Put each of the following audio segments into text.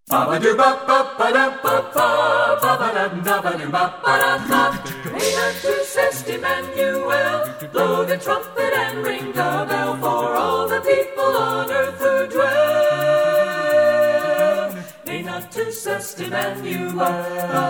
Hail unto Cest Emmanuel, blow the trumpet and ring the bell for all the people on earth who dwell. Hail unto Cest Emmanuel.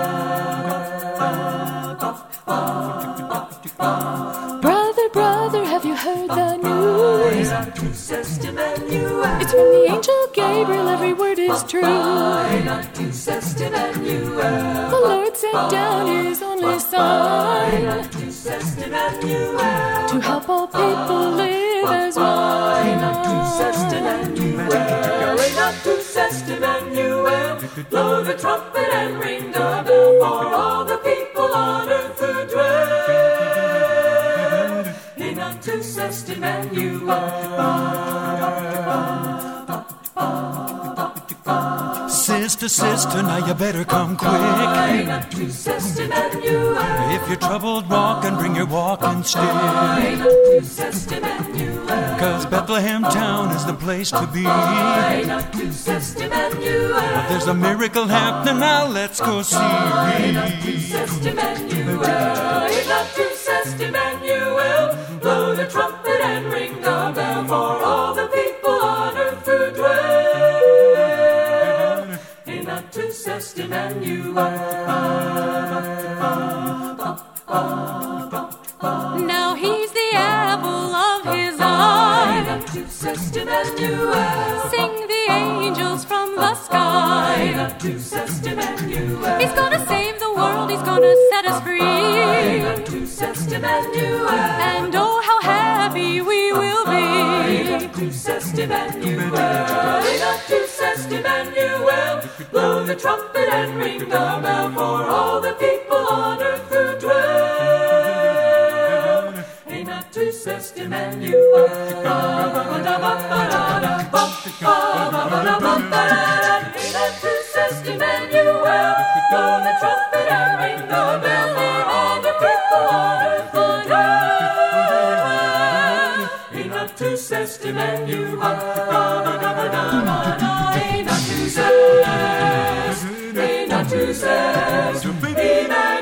Brother, brother, have you heard the news? Hail unto Cest Emmanuel. It's from the angel Gabriel, every word is true. Hail unto Cest Emmanuel. The Lord sent down his only Son Hail unto Cest Emmanuel. to help all people live as one. Hail unto Cest Emmanuel. Hail unto Cest Emmanuel. Blow the trumpet and ring the bell for all the people on earth who dwell. Hail unto Cest Emmanuel. Sister, sister, now you better come quick. Hail unto Cest Emmanuel. If you're troubled, walk and bring your walking stick. Hail unto Cest Emmanuel. 'Cause Bethlehem town is the place to be. Hail unto Cest Emmanuel. There's a miracle happening now, let's go see. Hail unto Cest Emmanuel. Hail unto Cest Emmanuel. Blow the trumpet and ring the bell for all the people on earth who dwell. Hail unto Cest Emmanuel. Now he's the apple of his eye. Hail unto Cest Emmanuel. Sing the angels from the sky. Hail unto Cest Emmanuel. He's gonna save the world, he's gonna set us free. Hail unto Cest Emmanuel. And oh, how happy we will Hail be. unto Cest Emmanuel. Hail unto Cest Emmanuel. Blow the trumpet and ring the bell for all the people on earth who dwell. Hail unto Cest Emmanuel. Hail unto Cest Emmanuel. Blow the trumpet and ring the bell for all the people on earth who dwell. Hail unto Cest Emmanuel. Hail unto Cest Emmanuel.